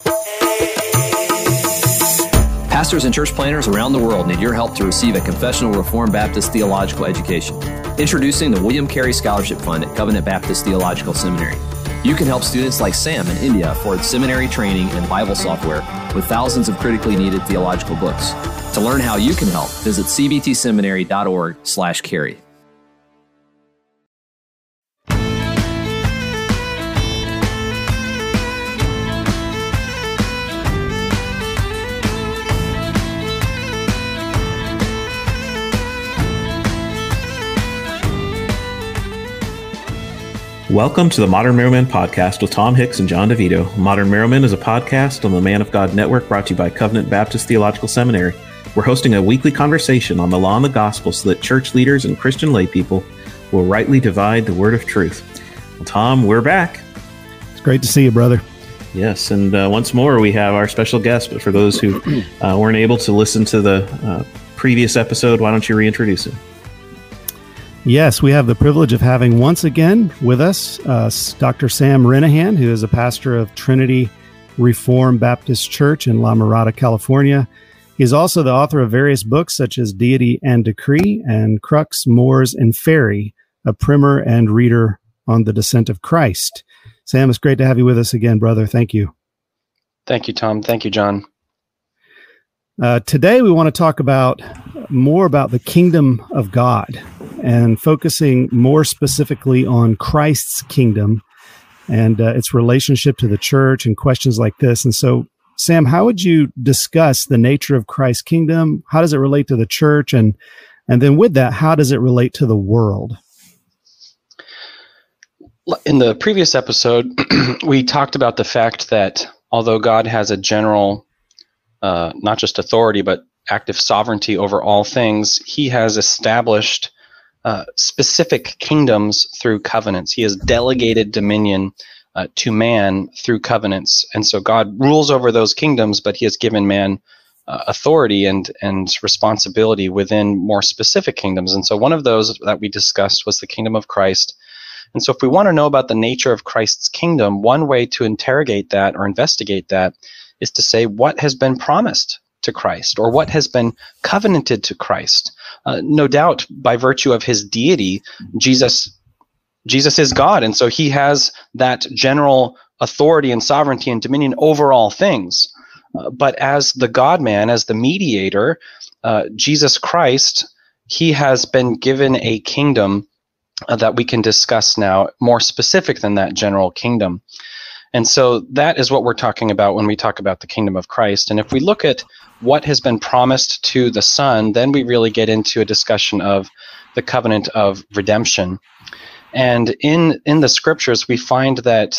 Pastors and church planners around the world need your help to receive a confessional Reformed Baptist theological education. Introducing the William Carey Scholarship Fund at Covenant Baptist Theological Seminary. You can help students like Sam in India afford seminary training and Bible software with thousands of critically needed theological books. To learn how you can help, visit cbtseminary.org/carey. Welcome to the Modern Merrillmen podcast with Tom Hicks and John DeVito. Modern Merrillmen is a podcast on the Man of God Network brought to you by Covenant Baptist Theological Seminary. We're hosting a weekly conversation on the law and the gospel so that church leaders and Christian lay people will rightly divide the word of truth. Well, Tom, we're back. It's great to see you, brother. Yes, and once more we have our special guest, but for those who weren't able to listen to the previous episode, why don't you reintroduce him? Yes, we have the privilege of having once again with us Dr. Sam Renihan, who is a pastor of Trinity Reformed Baptist Church in La Mirada, California. He's also the author of various books such as Deity and Decree and Crux, Moors, and Fairy, a primer and reader on the descent of Christ. Sam, it's great to have you with us again, brother. Thank you. Thank you, Tom. Thank you, John. Today we want to talk more about the kingdom of God and focusing more specifically on Christ's kingdom and its relationship to the church and questions like this. And so, Sam, how would you discuss the nature of Christ's kingdom? How does it relate to the church? And then with that, how does it relate to the world? In the previous episode, we talked about the fact that although God has a general not just authority, but active sovereignty over all things, he has established specific kingdoms through covenants. He has delegated dominion to man through covenants. And so God rules over those kingdoms, but he has given man authority and responsibility within more specific kingdoms. And so one of those that we discussed was the kingdom of Christ. And so if we want to know about the nature of Christ's kingdom, one way to interrogate that or investigate that is to say what has been promised to Christ or what has been covenanted to Christ. No doubt by virtue of his deity, Jesus is God, and so he has that general authority and sovereignty and dominion over all things. But as the God-man, as the mediator, Jesus Christ, he has been given a kingdom that we can discuss now, more specific than that general kingdom. And so that is what we're talking about when we talk about the kingdom of Christ. And if we look at what has been promised to the Son, then we really get into a discussion of the covenant of redemption. And in the scriptures, we find that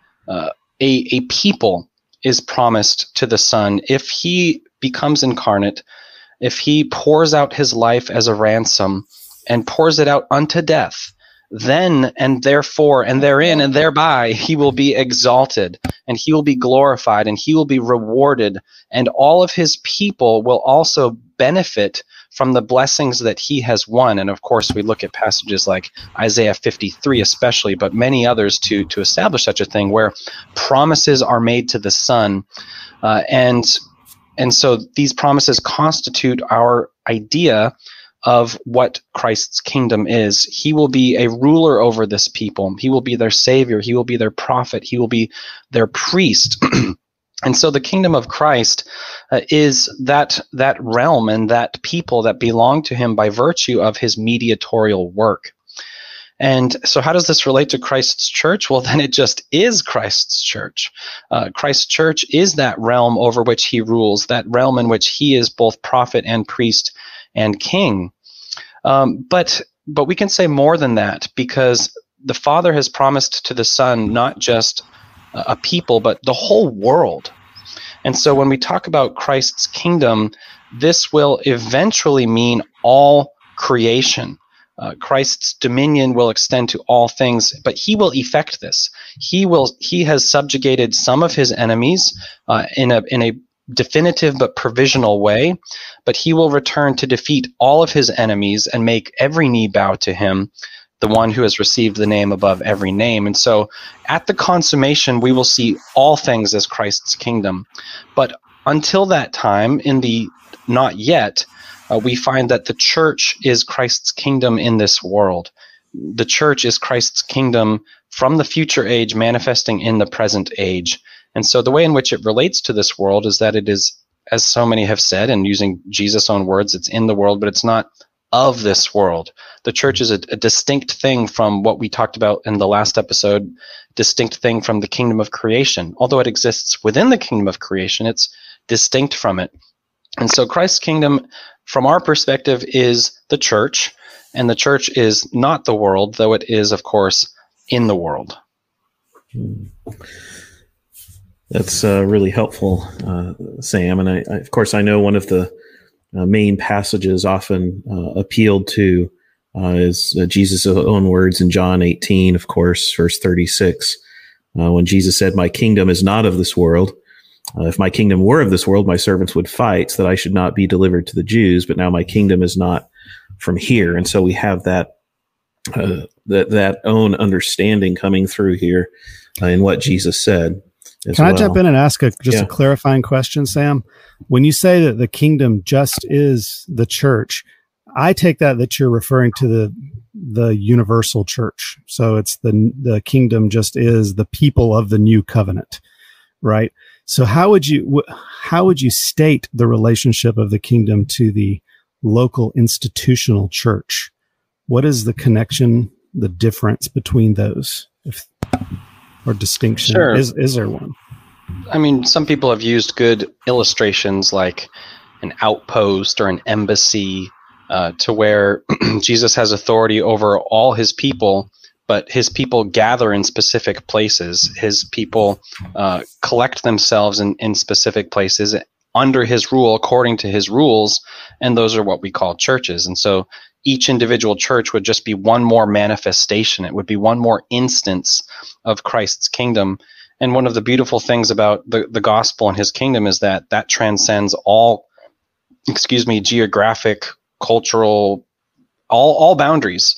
a people is promised to the Son if he becomes incarnate, if he pours out his life as a ransom and pours it out unto death. Then and therefore and therein and thereby he will be exalted and he will be glorified and he will be rewarded, and all of his people will also benefit from the blessings that he has won. And of course we look at passages like Isaiah 53 especially, but many others to establish such a thing where promises are made to the Son, and so these promises constitute our idea of what Christ's kingdom is. He will be a ruler over this people. He will be their savior. He will be their prophet. He will be their priest. And so the kingdom of Christ is that realm and that people that belong to him by virtue of his mediatorial work. And so how does this relate to Christ's church? Well, then it just is Christ's church. Christ's church is that realm over which he rules, that realm in which he is both prophet and priest and king. But we can say more than that, because the Father has promised to the Son not just a people, but the whole world. And so when we talk about Christ's kingdom, this will eventually mean all creation. Christ's dominion will extend to all things, but he will effect this. He has subjugated some of his enemies in a definitive but provisional way, but he will return to defeat all of his enemies and make every knee bow to him the one who has received the name above every name. And so at the consummation, we will see all things as Christ's kingdom. But until that time, in the not yet, we find that the church is Christ's kingdom in this world. The church is Christ's kingdom from the future age manifesting in the present age. And so the way in which it relates to this world is that it is, as so many have said, and using Jesus' own words, it's in the world, but it's not of this world. The church is a distinct thing from what we talked about in the last episode, distinct thing from the kingdom of creation. Although it exists within the kingdom of creation, it's distinct from it. And so Christ's kingdom, from our perspective, is the church, and the church is not the world, though it is, of course, in the world. That's really helpful, Sam. And of course, I know one of the main passages often appealed to is Jesus' own words in John 18, of course, verse 36, when Jesus said, "My kingdom is not of this world. If my kingdom were of this world, my servants would fight so that I should not be delivered to the Jews. But now my kingdom is not from here." And so we have that own understanding coming through here in what Jesus said. Can I jump in and ask a clarifying question, Sam? When you say that the kingdom just is the church, I take that you're referring to the universal church. So it's the kingdom just is the people of the new covenant, right? So how would you state the relationship of the kingdom to the local institutional church? What is the connection, the difference between those, or distinction? Sure. Is there one? I mean, some people have used good illustrations like an outpost or an embassy to where Jesus has authority over all his people, but his people gather in specific places. His people collect themselves in specific places under his rule, according to his rules, and those are what we call churches. And so each individual church would just be one more manifestation. It would be one more instance of Christ's kingdom. And one of the beautiful things about the gospel and his kingdom is that transcends all, geographic, cultural, all boundaries.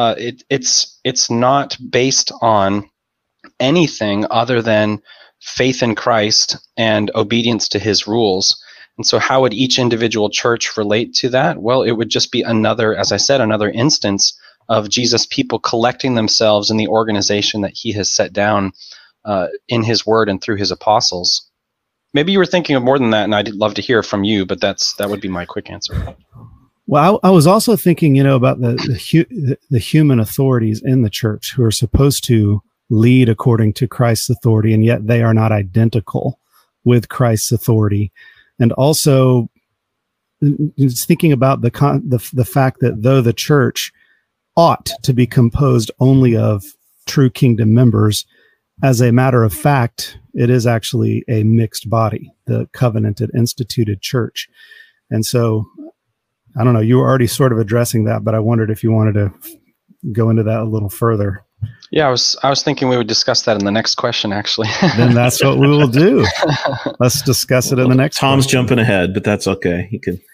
It's not based on anything other than faith in Christ and obedience to his rules. And so how would each individual church relate to that? Well, it would just be another instance of Jesus' people collecting themselves in the organization that he has set down in his word and through his apostles. Maybe you were thinking of more than that, and I'd love to hear from you, but that would be my quick answer. Well, I was also thinking, about the human authorities in the church who are supposed to lead according to Christ's authority, and yet they are not identical with Christ's authority. And also thinking about the fact that though the church ought to be composed only of true kingdom members, as a matter of fact, it is actually a mixed body, the covenanted, instituted church. And so, I don't know, you were already sort of addressing that, but I wondered if you wanted to go into that a little further. Yeah, I was thinking we would discuss that in the next question, actually. Then that's what we will do. Let's discuss it in the next Tom's question. jumping ahead, but that's okay. He can.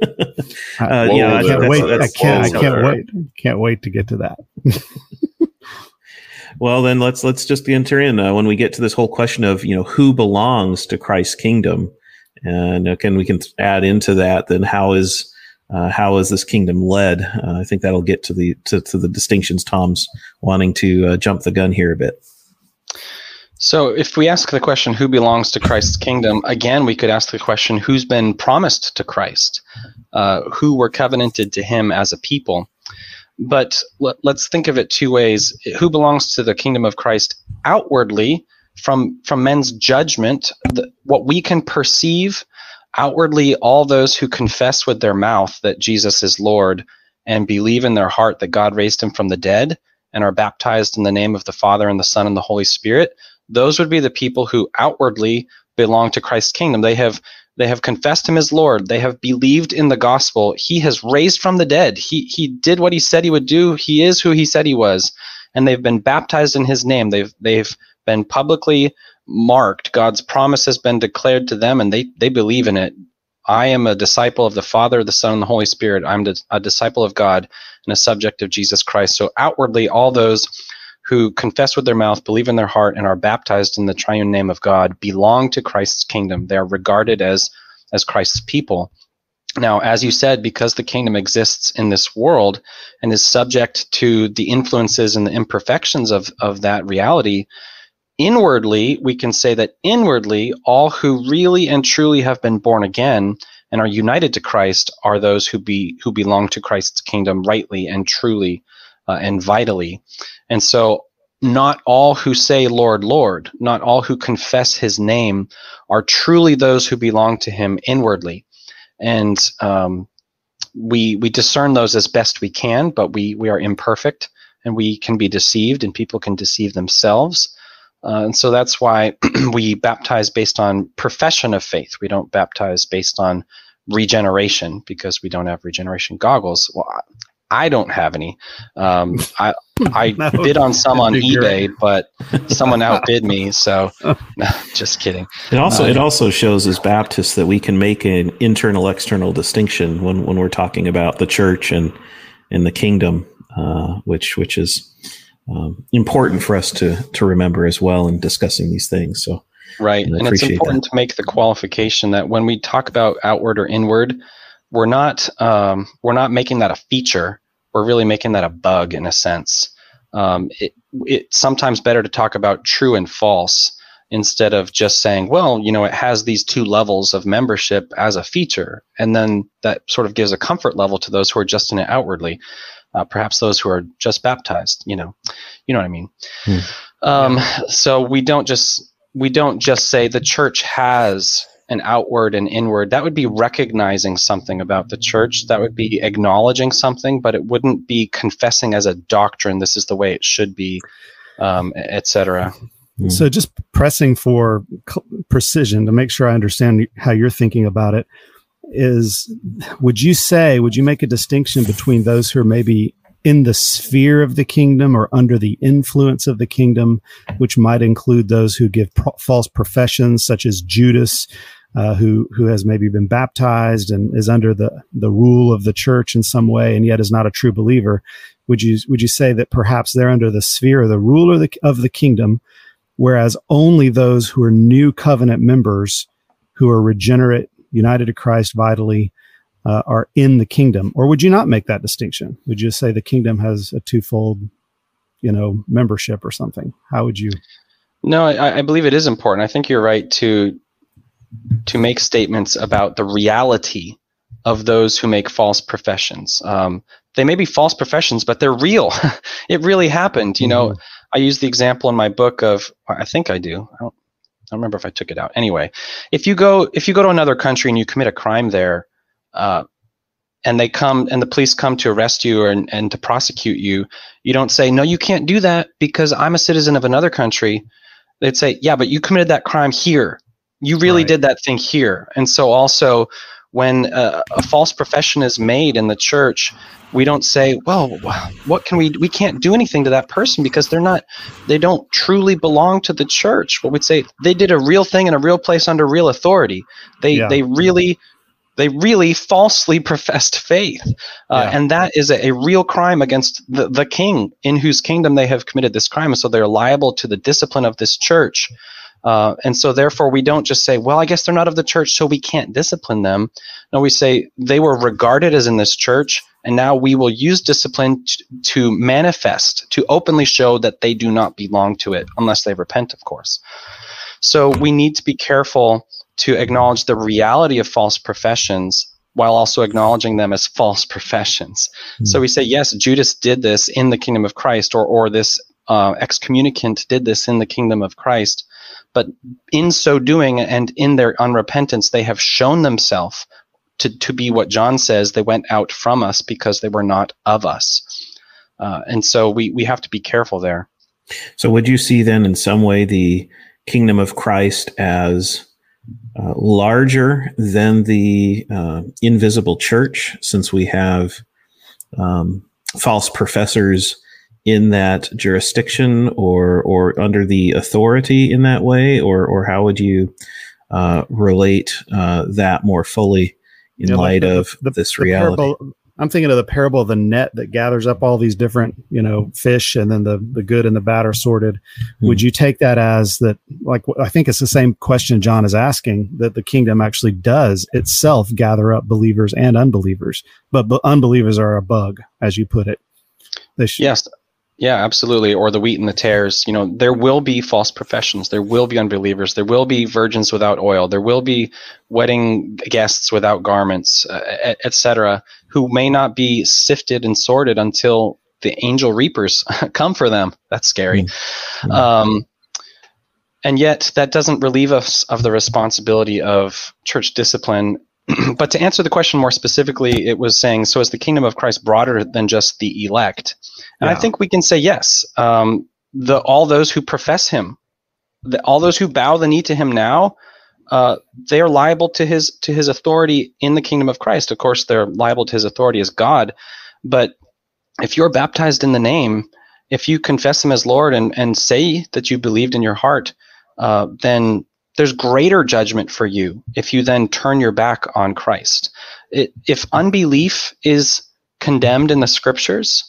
I can't wait to get to that. Well, then let's just enter in when we get to this whole question of who belongs to Christ's kingdom, and we can add into that then how is this kingdom led? I think that'll get to the distinctions Tom's wanting to jump the gun here a bit. So if we ask the question, who belongs to Christ's kingdom, again, we could ask the question, who's been promised to Christ? Who were covenanted to him as a people? But let's think of it two ways. Who belongs to the kingdom of Christ outwardly from men's judgment, what we can perceive outwardly, all those who confess with their mouth that Jesus is Lord and believe in their heart that God raised him from the dead and are baptized in the name of the Father and the Son and the Holy Spirit, those would be the people who outwardly belong to Christ's kingdom. They have confessed him as Lord. They have believed in the gospel. He has raised from the dead. He did what he said he would do. He is who he said he was. And they've been baptized in his name. They've been publicly marked. God's promise has been declared to them, and they believe in it I am a disciple of the Father, the Son, and the Holy Spirit. I'm a disciple of God and a subject of Jesus Christ. So outwardly, all those who confess with their mouth, believe in their heart, and are baptized in the triune name of God belong to Christ's kingdom. They are regarded as Christ's people. Now, as you said, because the kingdom exists in this world and is subject to the influences and the imperfections of that reality, inwardly, we can say that inwardly, all who really and truly have been born again and are united to Christ are those who belong to Christ's kingdom rightly and truly and vitally. And so not all who say, Lord, Lord, not all who confess his name are truly those who belong to him inwardly. And we discern those as best we can, but we are imperfect, and we can be deceived, and people can deceive themselves. And so that's why we baptize based on profession of faith. We don't baptize based on regeneration, because we don't have regeneration goggles. Well, I don't have any. I No, bid on some on eBay, great. but someone outbid me. So, no, just kidding. It also shows as Baptists that we can make an internal-external distinction when we're talking about the church and the kingdom, which is important for us to remember as well in discussing these things. So, right, and it's important to make the qualification that when we talk about outward or inward, we're not making that a feature. We're really making that a bug in a sense. It's sometimes better to talk about true and false instead of just saying, well, it has these two levels of membership as a feature, and then that sort of gives a comfort level to those who are just in it outwardly. Perhaps those who are just baptized. You know what I mean. So we don't just say the church has an outward and inward. That would be recognizing something about the church. That would be acknowledging something, but it wouldn't be confessing as a doctrine, this is the way it should be, etc. So just pressing for precision to make sure I understand how you're thinking about it is, would you make a distinction between those who are maybe in the sphere of the kingdom or under the influence of the kingdom, which might include those who give false professions, such as Judas, who has maybe been baptized and is under the rule of the church in some way, and yet is not a true believer? Would you say that perhaps they're under the sphere or the rule of the kingdom, whereas only those who are new covenant members, who are regenerate, united to Christ vitally, are in the kingdom? Or would you not make that distinction? Would you say the kingdom has a twofold, membership or something? How would you? No, I believe it is important. I think you're right to make statements about the reality of those who make false professions. They may be false professions, but they're real. It really happened. Mm-hmm. I use the example in my book of, I think I do. I don't remember if I took it out. Anyway, if you go to another country and you commit a crime there, and the police come to arrest you and to prosecute you, you don't say, no, you can't do that because I'm a citizen of another country. They'd say, yeah, but you committed that crime here. You really did that thing here. And so also when a false profession is made in the church, we don't say, well, what can we can't do anything to that person because they don't truly belong to the church. What we'd say, they did a real thing in a real place under real authority. They really falsely professed faith. And that is a real crime against the king in whose kingdom they have committed this crime. And so they're liable to the discipline of this church. And so therefore we don't just say, well, I guess they're not of the church, so we can't discipline them. No, we say they were regarded as in this church, and now we will use discipline to manifest, to openly show that they do not belong to it, unless they repent, of course. So we need to be careful to acknowledge the reality of false professions while also acknowledging them as false professions. Mm-hmm. So we say, yes, Judas did this in the kingdom of Christ, or this excommunicant did this in the kingdom of Christ. But in so doing and in their unrepentance, they have shown themselves to be what John says, they went out from us because they were not of us. And so we have to be careful there. So would you see then in some way the kingdom of Christ as larger than the invisible church, since we have false professors in that jurisdiction or under the authority in that way? Or how would you relate that more fully in light of this reality. I'm thinking of the parable of the net that gathers up all these different, fish, and then the good and the bad are sorted. Mm-hmm. Would you take that as that? Like, I think it's the same question John is asking, that the kingdom actually does itself gather up believers and unbelievers, but unbelievers are a bug, as you put it. Yes. Yeah, absolutely. Or the wheat and the tares. There will be false professions. There will be unbelievers. There will be virgins without oil. There will be wedding guests without garments, etc., who may not be sifted and sorted until the angel reapers come for them. That's scary. Mm-hmm. And yet that doesn't relieve us of the responsibility of church discipline. But to answer the question more specifically, it was saying, so is the kingdom of Christ broader than just the elect? And I think we can say yes. All those who profess him, all those who bow the knee to him now, they are liable to his authority in the kingdom of Christ. Of course, they're liable to his authority as God. But if you're baptized in the name, if you confess him as Lord and say that you believed in your heart, then there's greater judgment for you if you then turn your back on Christ. If unbelief is condemned in the scriptures,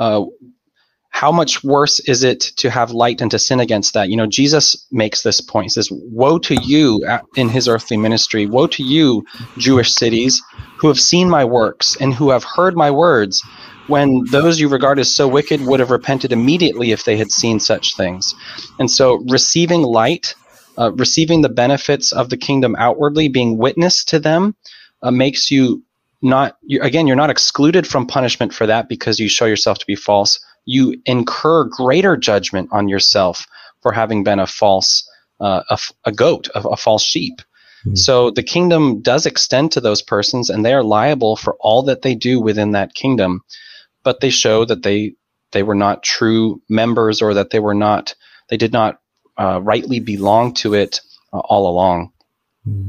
how much worse is it to have light and to sin against that? Jesus makes this point. He says, woe to you in his earthly ministry. Woe to you, Jewish cities, who have seen my works and who have heard my words, when those you regard as so wicked would have repented immediately if they had seen such things. And so receiving light, receiving the benefits of the kingdom outwardly, being witness to them, makes you you're not excluded from punishment for that because you show yourself to be false. You incur greater judgment on yourself for having been a false, a goat, a false sheep. Mm-hmm. So the kingdom does extend to those persons, and they are liable for all that they do within that kingdom. But they show that they were not true members, or that they did not rightly belong to it all along. Mm-hmm.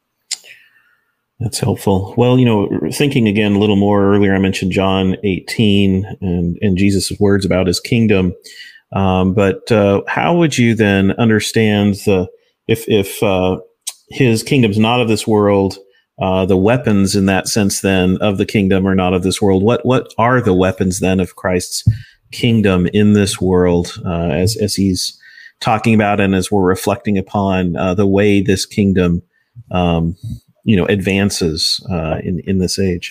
That's helpful. Well, thinking again a little more earlier, I mentioned John 18 and Jesus' words about his kingdom. But how would you then understand if his kingdom's not of this world, the weapons in that sense then of the kingdom are not of this world? What are the weapons then of Christ's kingdom in this world, as he's talking about and as we're reflecting upon the way this kingdom advances in this age?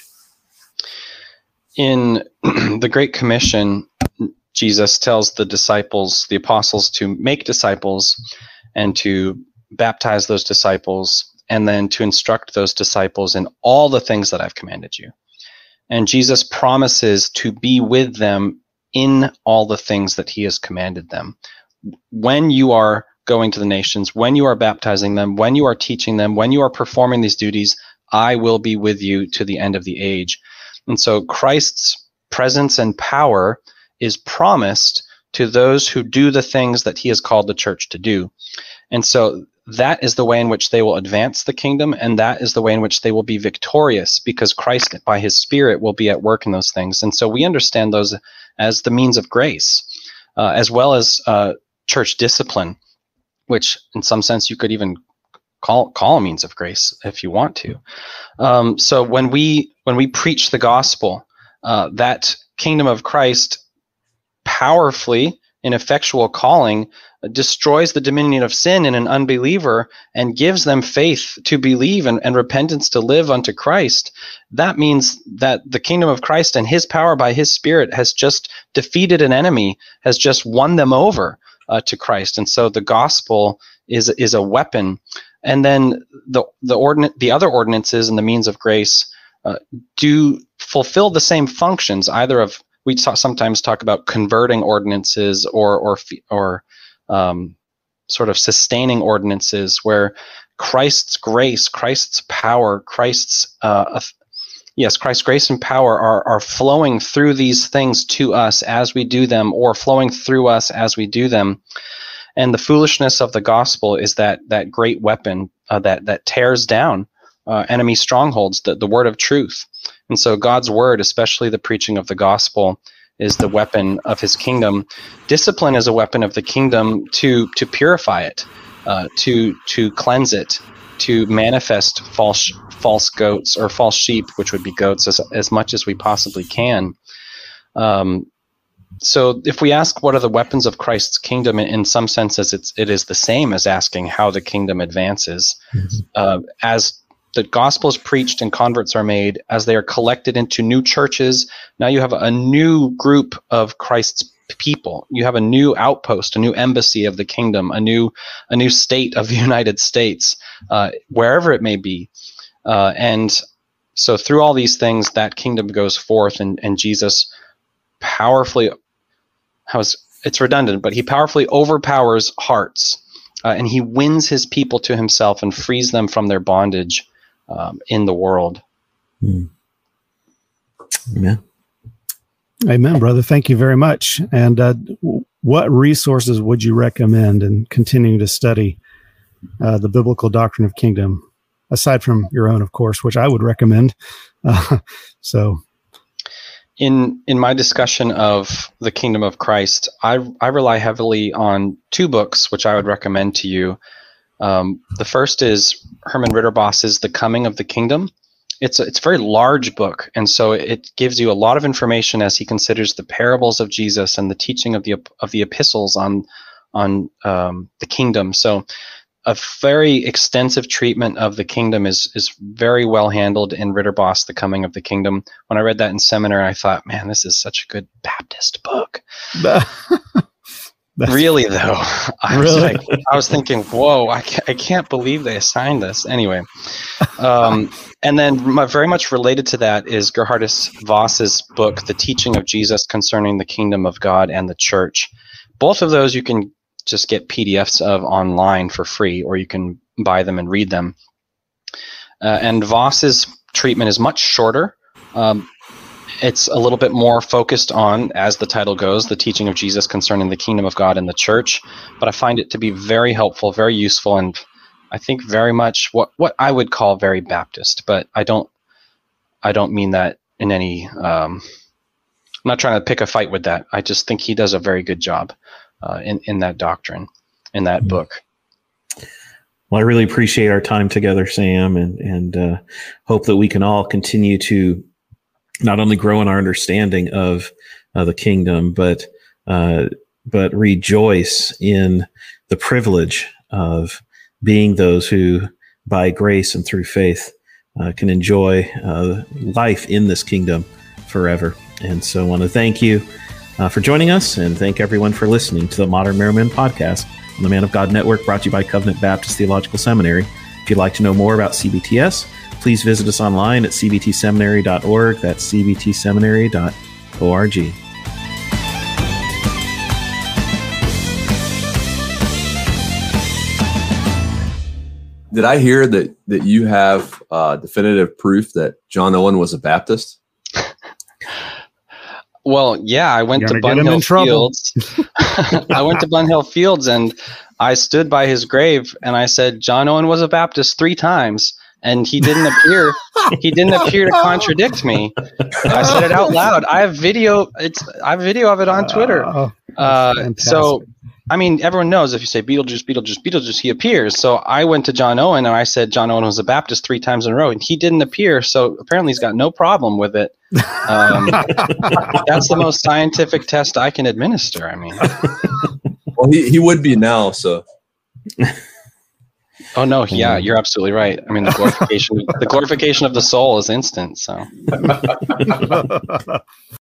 In the Great Commission, Jesus tells the apostles, to make disciples and to baptize those disciples, and then to instruct those disciples in all the things that I've commanded you. And Jesus promises to be with them in all the things that he has commanded them. When you are going to the nations, when you are baptizing them, when you are teaching them, when you are performing these duties, I will be with you to the end of the age. And so Christ's presence and power is promised to those who do the things that he has called the church to do. And so that is the way in which they will advance the kingdom, and that is the way in which they will be victorious, because Christ, by his Spirit, will be at work in those things. And so we understand those as the means of grace, as well as church discipline, which in some sense you could even call a means of grace if you want to. So when we preach the gospel, that kingdom of Christ powerfully, in effectual calling, destroys the dominion of sin in an unbeliever and gives them faith to believe and repentance to live unto Christ. That means that the kingdom of Christ and his power by his Spirit has just defeated an enemy, has just won them over to Christ. And so the gospel is a weapon. And then the other ordinances and the means of grace do fulfill the same functions, either of, we sometimes talk about converting ordinances or sort of sustaining ordinances, where Christ's grace, Christ's power, Christ's grace and power are flowing through these things to us as we do them, or flowing through us as we do them. And the foolishness of the gospel is that great weapon that tears down enemy strongholds, the word of truth. And so God's word, especially the preaching of the gospel, is the weapon of his kingdom. Discipline is a weapon of the kingdom to purify it, to cleanse it, to manifest false goats or false sheep, which would be goats, as much as we possibly can. So if we ask what are the weapons of Christ's kingdom, in some senses it is the same as asking how the kingdom advances. As the gospel is preached and converts are made, as they are collected into new churches, now you have a new group of Christ's people. You have a new outpost, a new embassy of the kingdom, a new state of the United States, wherever it may be. And so through all these things, that kingdom goes forth, and Jesus powerfully, it's redundant, but he powerfully overpowers hearts, and he wins his people to himself and frees them from their bondage in the world. Amen. Amen, brother. Thank you very much. And what resources would you recommend in continuing to study the biblical doctrine of kingdom, aside from your own, of course, which I would recommend? In my discussion of the kingdom of Christ, I rely heavily on two books, which I would recommend to you. The first is Herman Ridderboss's The Coming of the Kingdom. It's a very large book, and so it gives you a lot of information as he considers the parables of Jesus and the teaching of the epistles on the kingdom. So a very extensive treatment of the kingdom is very well handled in Ridderboss, The Coming of the Kingdom. When I read that in seminary, I thought, man, this is such a good Baptist book. Really, though, I was thinking, whoa, I can't believe they assigned this. Anyway, and then very much related to that is Gerhardus Voss's book, The Teaching of Jesus Concerning the Kingdom of God and the Church. Both of those you can just get PDFs of online for free, or you can buy them and read them. And Voss's treatment is much shorter. It's a little bit more focused on, as the title goes, the teaching of Jesus concerning the kingdom of God and the church. But I find it to be very helpful, very useful, and I think very much what I would call very Baptist. But I don't mean that in any. I'm not trying to pick a fight with that. I just think he does a very good job in that doctrine, in that book. Well, I really appreciate our time together, Sam, and hope that we can all continue to not only grow in our understanding of the kingdom, but rejoice in the privilege of being those who, by grace and through faith, can enjoy life in this kingdom forever. And so I want to thank you for joining us, and thank everyone for listening to the Modern Marrow Men podcast on the Man of God Network, brought to you by Covenant Baptist Theological Seminary. If you'd like to know more about CBTS, please visit us online at cbtseminary.org. That's cbtseminary.org. Did I hear that you have definitive proof that John Owen was a Baptist? Well, yeah, I went to Bun Hill Fields. I went to Bun Hill Fields, and I stood by his grave, and I said, John Owen was a Baptist 3 times. And he didn't appear. He didn't appear to contradict me. I said it out loud. I have video. I have video of it on Twitter. So, I mean, everyone knows if you say Beetlejuice, Beetlejuice, Beetlejuice, he appears. So I went to John Owen and I said John Owen was a Baptist 3 times in a row, and he didn't appear. So apparently he's got no problem with it. That's the most scientific test I can administer. I mean, well, he would be now. So. Oh no! Yeah, you're absolutely right. I mean, the glorification of the soul is instant. So.